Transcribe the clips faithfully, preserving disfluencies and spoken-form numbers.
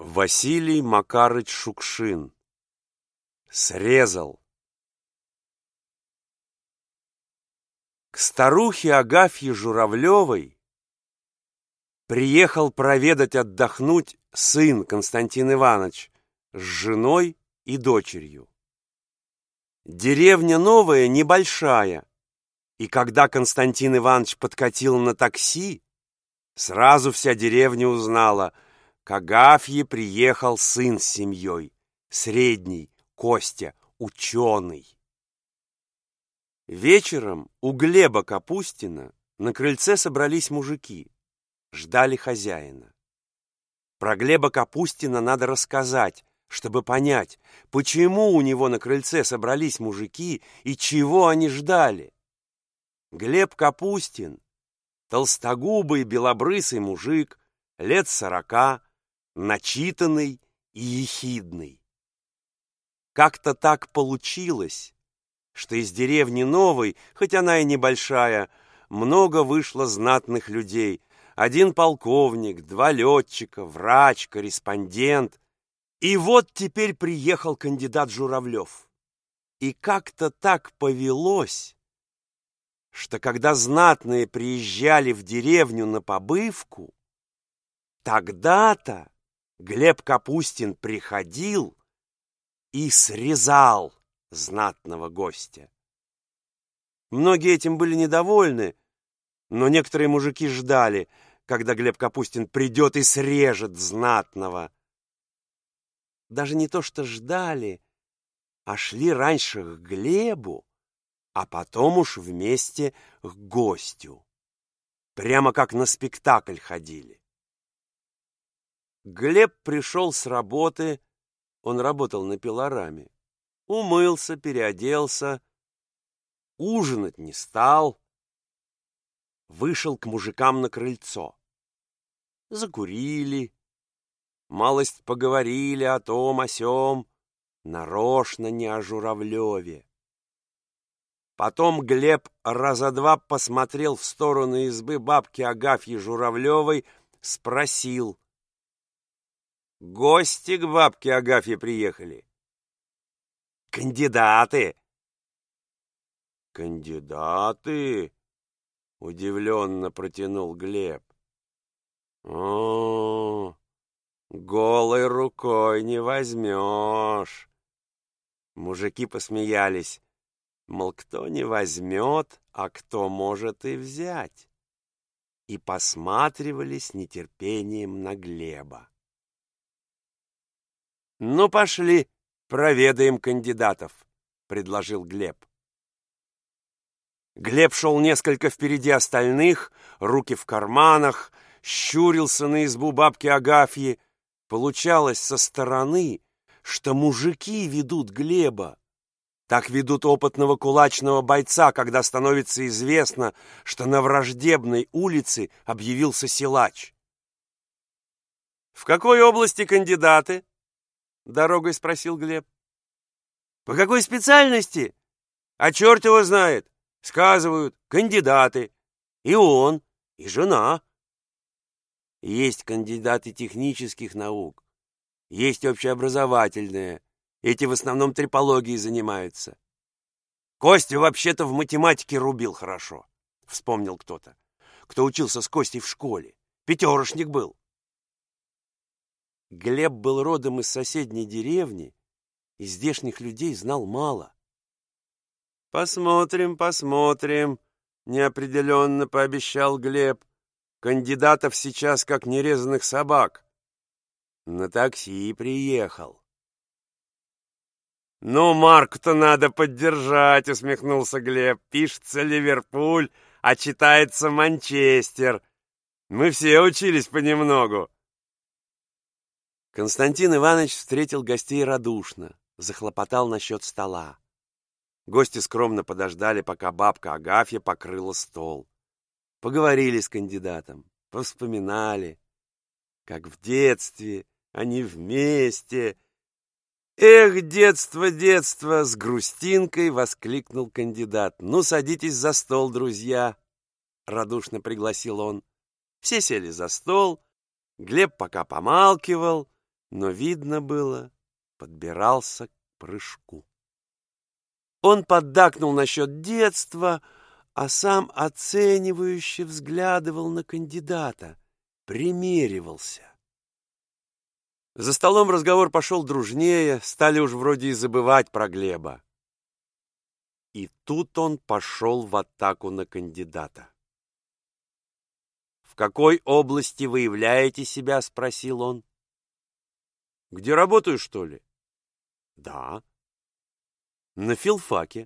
Василий Макарыч Шукшин. Срезал. К старухе Агафье Журавлевой приехал проведать отдохнуть сын Константин Иванович с женой и дочерью. Деревня новая, небольшая, и когда Константин Иванович подкатил на такси, сразу вся деревня узнала: к Агафье приехал сын с семьей, средний, Костя, ученый. Вечером у Глеба Капустина на крыльце собрались мужики, ждали хозяина. Про Глеба Капустина надо рассказать, чтобы понять, почему у него на крыльце собрались мужики и чего они ждали. Глеб Капустин — толстогубый белобрысый мужик, лет сорока, начитанный и ехидный. Как-то так получилось, что из деревни новой, хоть она и небольшая, много вышло знатных людей. Один полковник, два летчика, врач, корреспондент. И вот теперь приехал кандидат Журавлев. И как-то так повелось, что когда знатные приезжали в деревню на побывку, тогда-то Глеб Капустин приходил и срезал знатного гостя. Многие этим были недовольны, но некоторые мужики ждали, когда Глеб Капустин придет и срежет знатного. Даже не то что ждали, а шли раньше к Глебу, а потом уж вместе к гостю. Прямо как на спектакль ходили. Глеб пришел с работы, он работал на пилораме, умылся, переоделся, ужинать не стал, вышел к мужикам на крыльцо. Закурили, малость поговорили о том, о сём, нарочно не о Журавлеве. Потом Глеб раза два посмотрел в сторону избы бабки Агафьи Журавлевой, спросил: «Гости к бабке Агафье приехали?» «Кандидаты!» «Кандидаты?» — удивленно протянул Глеб. «О, голой рукой не возьмешь!» Мужики посмеялись, мол, кто не возьмет, а кто может и взять, и посматривали с нетерпением на Глеба. «Ну, пошли, проведаем кандидатов», — предложил Глеб. Глеб шел несколько впереди остальных, руки в карманах, щурился на избу бабки Агафьи. Получалось со стороны, что мужики ведут Глеба. Так ведут опытного кулачного бойца, когда становится известно, что на враждебной улице объявился силач. «В какой области кандидаты?» — дорогой спросил Глеб. «По какой специальности? А черт его знает. Сказывают, кандидаты. И он, и жена. Есть кандидаты технических наук, есть общеобразовательные. Эти в основном трипологией занимаются. Костя вообще-то в математике рубил хорошо», — вспомнил кто-то, кто учился с Костей в школе. Пятерошник был. Глеб был родом из соседней деревни и здешних людей знал мало. «Посмотрим, посмотрим», — неопределенно пообещал Глеб. «Кандидатов сейчас как нерезанных собак. На такси приехал». «Ну, Марку-то надо поддержать», — усмехнулся Глеб. «Пишется Ливерпуль, а читается Манчестер. Мы все учились понемногу». Константин Иванович встретил гостей радушно, захлопотал насчет стола. Гости скромно подождали, пока бабка Агафья покрыла стол. Поговорили с кандидатом, повспоминали, как в детстве они вместе. «Эх, детство, детство!» — с грустинкой воскликнул кандидат. «Ну, садитесь за стол, друзья!» — радушно пригласил он. Все сели за стол. Глеб пока помалкивал, но, видно было, подбирался к прыжку. Он поддакнул насчет детства, а сам оценивающе взглядывал на кандидата, примеривался. За столом разговор пошел дружнее, стали уж вроде и забывать про Глеба. И тут он пошел в атаку на кандидата. «В какой области вы являете себя?» — спросил он. «Где работаю, что ли?» «Да». «На филфаке».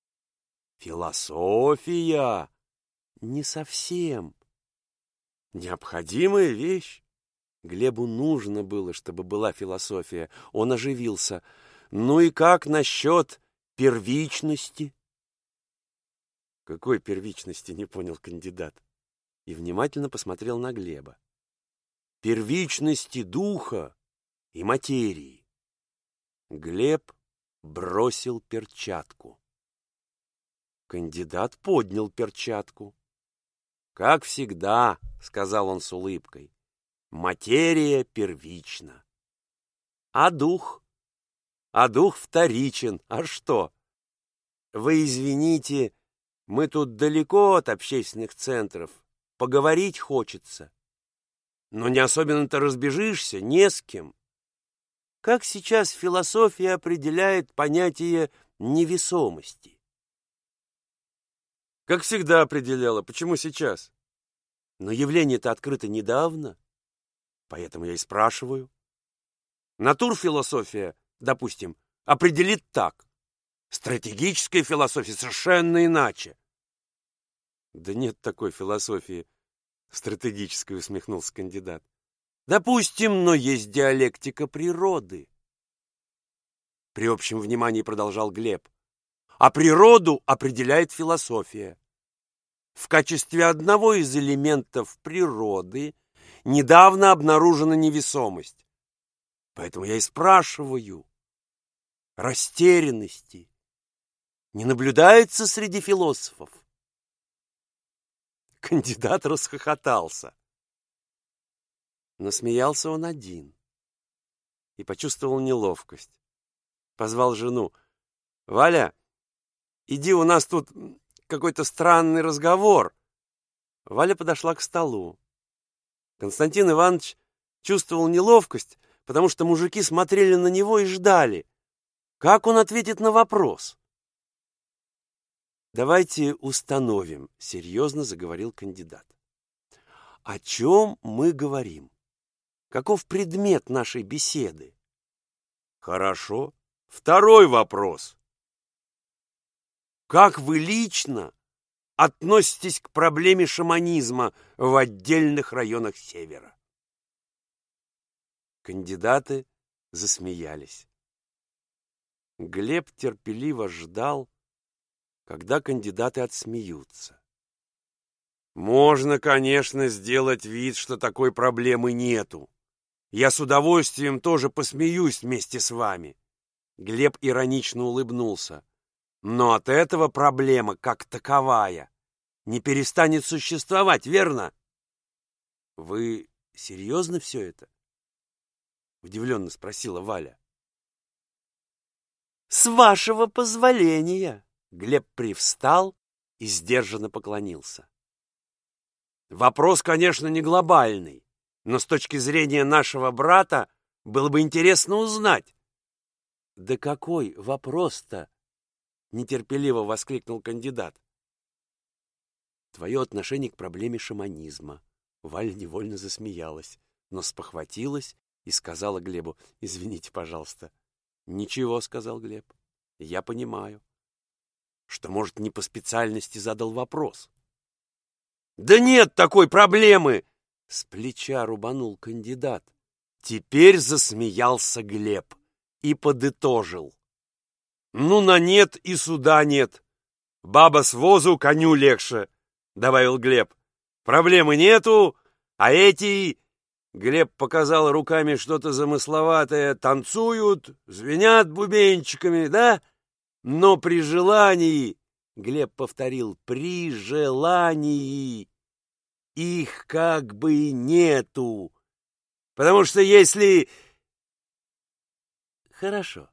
«Философия?» «Не совсем». «Необходимая вещь». Глебу нужно было, чтобы была философия. Он оживился. «Ну и как насчет первичности?» «Какой первичности?» — не понял кандидат. И внимательно посмотрел на Глеба. «Первичности духа и материи». Глеб бросил перчатку. Кандидат поднял перчатку. «Как всегда», — сказал он с улыбкой, — «материя первична. А дух? А дух вторичен. А что? Вы извините, мы тут далеко от общественных центров. Поговорить хочется. Но не особенно-то разбежишься, не с кем. Как сейчас философия определяет понятие невесомости?» «Как всегда определяла. Почему сейчас?» «Но явление-то открыто недавно. Поэтому я и спрашиваю. Натурфилософия, допустим, определит так. Стратегическая философия совершенно иначе». «Да нет такой философии стратегической», — усмехнулся кандидат. «Допустим, но есть диалектика природы». При общем внимании продолжал Глеб. А природу определяет философия. В качестве одного из элементов природы недавно обнаружена невесомость. Поэтому я и спрашиваю. Растерянности не наблюдается среди философов? Кандидат расхохотался. Но смеялся он один и почувствовал неловкость. Позвал жену. «Валя, иди, у нас тут какой-то странный разговор». Валя подошла к столу. Константин Иванович чувствовал неловкость, потому что мужики смотрели на него и ждали, как он ответит на вопрос. «Давайте установим», — серьезно заговорил кандидат. «О чем мы говорим? Каков предмет нашей беседы?» «Хорошо. Второй вопрос. Как вы лично относитесь к проблеме шаманизма в отдельных районах Севера?» Кандидаты засмеялись. Глеб терпеливо ждал, когда кандидаты отсмеются. «Можно, конечно, сделать вид, что такой проблемы нету. Я с удовольствием тоже посмеюсь вместе с вами». Глеб иронично улыбнулся. «Но от этого проблема, как таковая, не перестанет существовать, верно?» «Вы серьезно все это?» — удивленно спросила Валя. «С вашего позволения!» Глеб привстал и сдержанно поклонился. «Вопрос, конечно, не глобальный, но с точки зрения нашего брата было бы интересно узнать». «Да какой вопрос-то?» — нетерпеливо воскликнул кандидат. «Твое отношение к проблеме шаманизма». Валя невольно засмеялась, но спохватилась и сказала Глебу: «Извините, пожалуйста». «Ничего», — сказал Глеб, — «я понимаю, что, может, не по специальности задал вопрос». «Да нет такой проблемы!» — с плеча рубанул кандидат. Теперь засмеялся Глеб и подытожил. «Ну, на нет и суда нет. Баба с возу коню легче», — добавил Глеб. «Проблемы нету, а эти...» Глеб показал руками что-то замысловатое. «Танцуют, звенят бубенчиками, да? Но при желании...» Глеб повторил: «при желании их как бы нету. Потому что если Хорошо.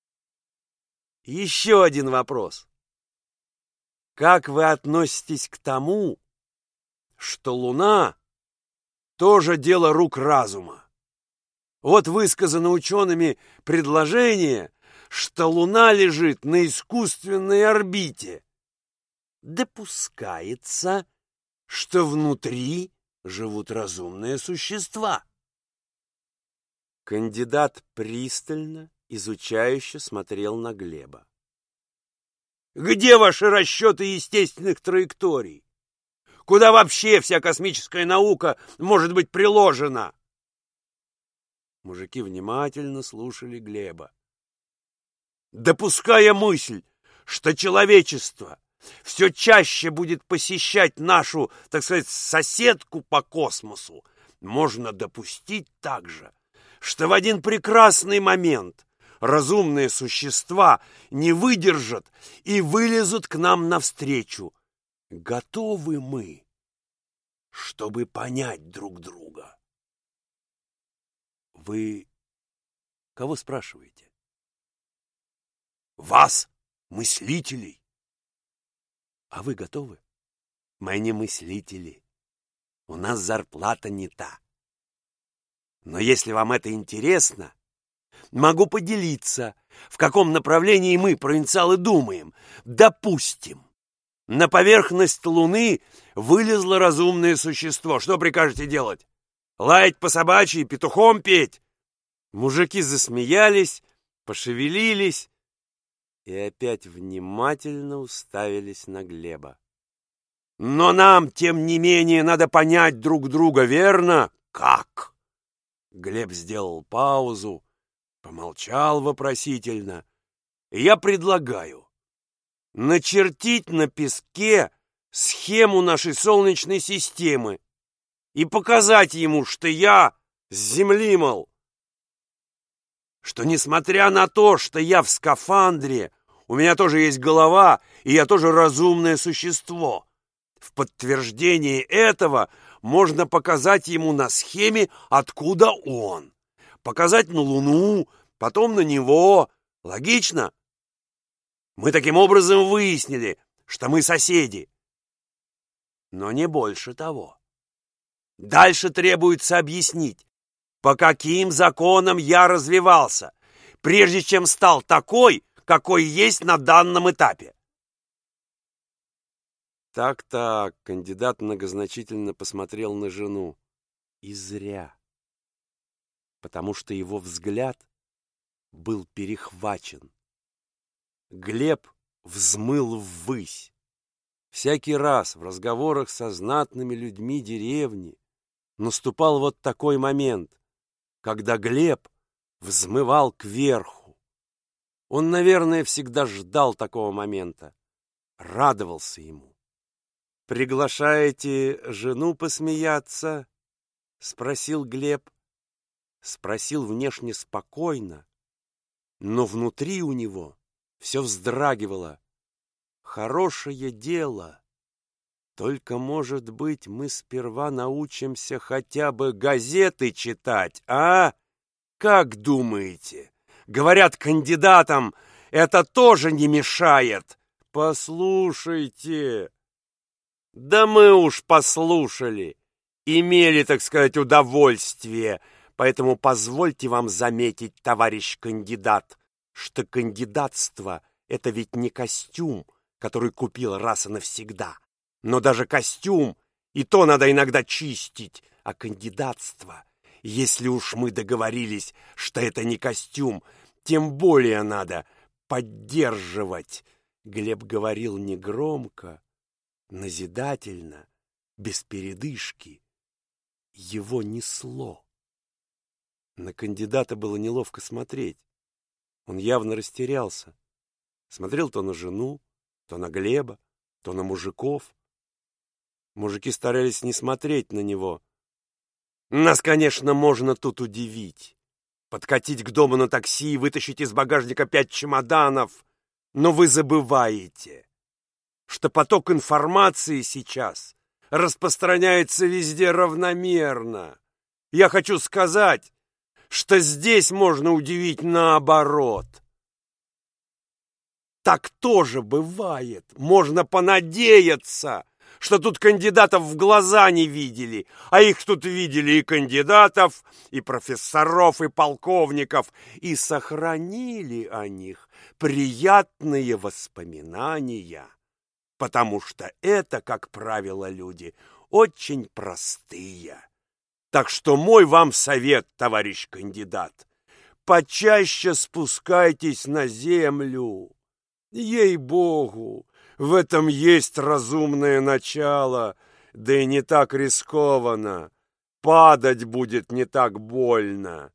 Еще один вопрос. Как вы относитесь к тому, что Луна тоже дело рук разума? Вот высказано учеными предложение, что Луна лежит на искусственной орбите. Допускается, что внутри живут разумные существа. Кандидат пристально, изучающе смотрел на Глеба. Где ваши расчеты естественных траекторий? Куда вообще вся космическая наука может быть приложена? Мужики внимательно слушали Глеба. Допуская мысль, что человечество все чаще будет посещать нашу, так сказать, соседку по космосу, можно допустить также, что в один прекрасный момент разумные существа не выдержат и вылезут к нам навстречу. Готовы мы, чтобы понять друг друга? Вы кого спрашиваете? Вас, мыслителей. А вы готовы? Мы не мыслители. У нас зарплата не та. Но если вам это интересно, могу поделиться, в каком направлении мы, провинциалы, думаем. Допустим, на поверхность Луны вылезло разумное существо. Что прикажете делать? Лаять по собачьи, петухом петь? Мужики засмеялись, пошевелились и опять внимательно уставились на Глеба. Но нам, тем не менее, надо понять друг друга, верно? Как? Глеб сделал паузу, помолчал вопросительно. Я предлагаю начертить на песке схему нашей Солнечной системы и показать ему, что я с Земли, мол, что, несмотря на то, что я в скафандре, у меня тоже есть голова, и я тоже разумное существо. В подтверждение этого можно показать ему на схеме, откуда он. Показать на Луну, потом на него. Логично? Мы таким образом выяснили, что мы соседи. Но не больше того. Дальше требуется объяснить, по каким законам я развивался, прежде чем стал такой, какой есть на данном этапе. Так-так, кандидат многозначительно посмотрел на жену. И зря. Потому что его взгляд был перехвачен. Глеб взмыл ввысь. Всякий раз в разговорах со знатными людьми деревни наступал вот такой момент, когда Глеб взмывал кверху. Он, наверное, всегда ждал такого момента, радовался ему. «Приглашаете жену посмеяться?» — спросил Глеб. Спросил внешне спокойно, но внутри у него все вздрагивало. «Хорошее дело. Только, может быть, мы сперва научимся хотя бы газеты читать, а? Как думаете? Говорят, кандидатам это тоже не мешает. Послушайте. Да мы уж послушали. Имели, так сказать, удовольствие. Поэтому позвольте вам заметить, товарищ кандидат, что кандидатство — это ведь не костюм, который купил раз и навсегда. Но даже костюм, и то надо иногда чистить, а кандидатство, если уж мы договорились, что это не костюм, тем более надо поддерживать. Глеб говорил негромко, назидательно, без передышки. Его несло. На кандидата было неловко смотреть. Он явно растерялся. Смотрел то на жену, то на Глеба, то на мужиков. Мужики старались не смотреть на него. Нас, конечно, можно тут удивить. Подкатить к дому на такси и вытащить из багажника пять чемоданов. Но вы забываете, что поток информации сейчас распространяется везде равномерно. Я хочу сказать, что здесь можно удивить наоборот. Так тоже бывает. Можно понадеяться, что тут кандидатов в глаза не видели, а их тут видели и кандидатов, и профессоров, и полковников, и сохранили о них приятные воспоминания, потому что это, как правило, люди очень простые. Так что мой вам совет, товарищ кандидат, почаще спускайтесь на землю. Ей-богу, в этом есть разумное начало, да и не так рискованно. Падать будет не так больно.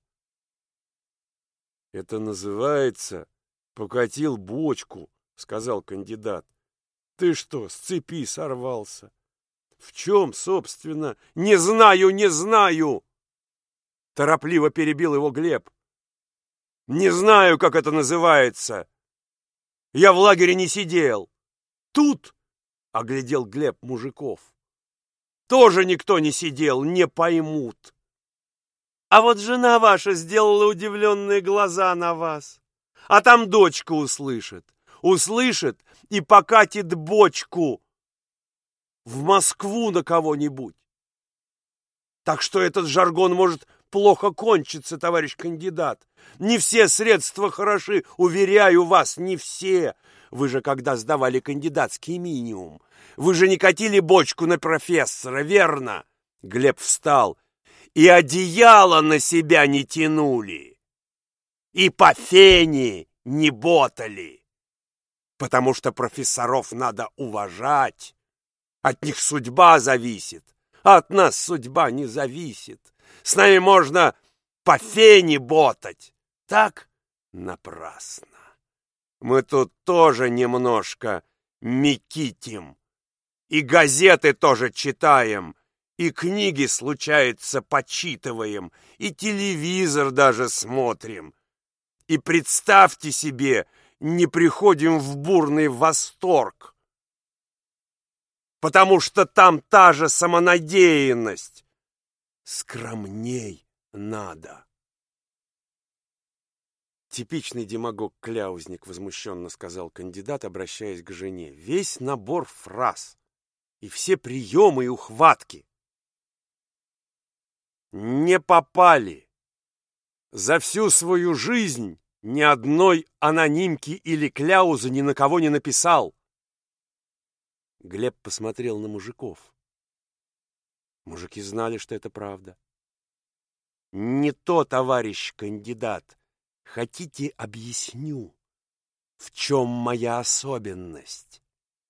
Это называется «покатил бочку», — сказал кандидат. Ты что, с цепи сорвался? В чем, собственно? Не знаю, не знаю! Торопливо перебил его Глеб. Не знаю, как это называется. Я в лагере не сидел. Тут, — оглядел Глеб мужиков, — тоже никто не сидел, не поймут. А вот жена ваша сделала удивленные глаза на вас. А там дочка услышит. Услышит и покатит бочку в Москву на кого-нибудь. Так что этот жаргон может плохо кончиться, товарищ кандидат. Не все средства хороши, уверяю вас, не все. Вы же когда сдавали кандидатский минимум, вы же не катили бочку на профессора, верно? Глеб встал. И одеяло на себя не тянули, и по фене не ботали, потому что профессоров надо уважать. От них судьба зависит, а от нас судьба не зависит. С нами можно по фене ботать. Так? Напрасно. Мы тут тоже немножко мекитим. И газеты тоже читаем, и книги, случается, почитываем, и телевизор даже смотрим. И представьте себе, не приходим в бурный восторг, потому что там та же самонадеянность. Скромней надо. Типичный демагог-кляузник, возмущенно сказал кандидат, обращаясь к жене. Весь набор фраз и все приемы и ухватки. Не попали. За всю свою жизнь ни одной анонимки или кляузы ни на кого не написал. Глеб посмотрел на мужиков. Мужики знали, что это правда. Не то, товарищ кандидат. Хотите, объясню, в чем моя особенность?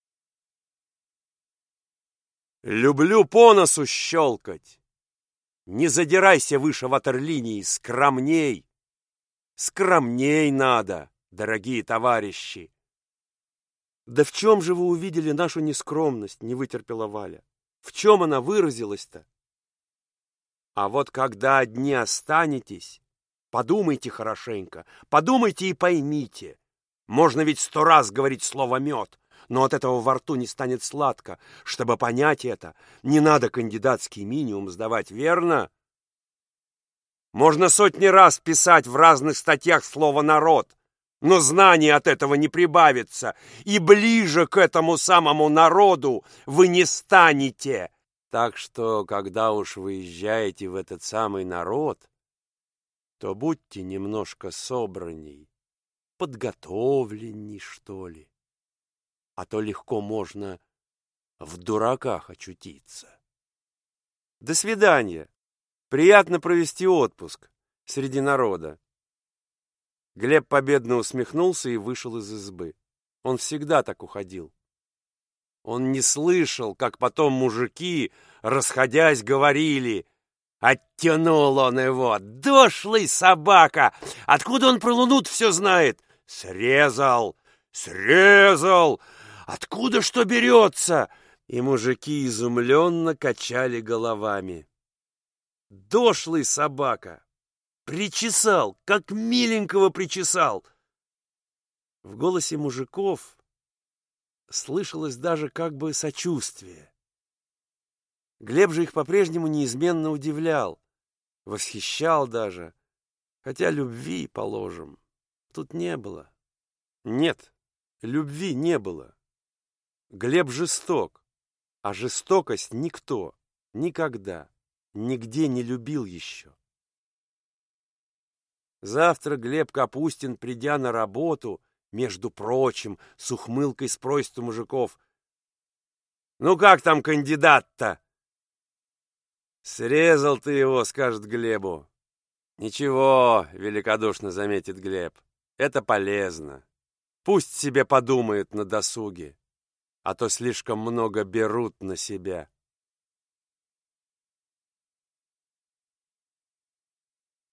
Люблю по носу щелкать. Не задирайся выше ватерлинии, скромней. Скромней надо, дорогие товарищи. Да в чем же вы увидели нашу нескромность, не вытерпела Валя? В чем она выразилась-то? А вот когда одни останетесь, подумайте хорошенько, подумайте и поймите. Можно ведь сто раз говорить слово «мед», но от этого во рту не станет сладко. Чтобы понять это, не надо кандидатский минимум сдавать, верно? Можно сотни раз писать в разных статьях слово «народ», но знаний от этого не прибавится, и ближе к этому самому народу вы не станете. Так что, когда уж выезжаете в этот самый народ, то будьте немножко собранней, подготовленней, что ли, а то легко можно в дураках очутиться. До свидания. Приятно провести отпуск среди народа. Глеб победно усмехнулся и вышел из избы. Он всегда так уходил. Он не слышал, как потом мужики, расходясь, говорили: «Оттянул он его! Дошлый собака! Откуда он про луну все знает? Срезал! Срезал! Откуда что берется?» И мужики изумленно качали головами. Дошлый собака! Причесал, как миленького причесал. В голосе мужиков слышалось даже как бы сочувствие. Глеб же их по-прежнему неизменно удивлял, восхищал даже, Хотя любви, положим, тут не было. Нет, любви не было. Глеб жесток, а жестокость никто, никогда, нигде не любил еще. Завтра Глеб Капустин, придя на работу, между прочим, с ухмылкой спросит у мужиков: «Ну как там кандидат-то?» «Срезал ты его», — скажет Глебу. «Ничего», — великодушно заметит Глеб, — «это полезно. Пусть себе подумает на досуге, а то слишком много берут на себя».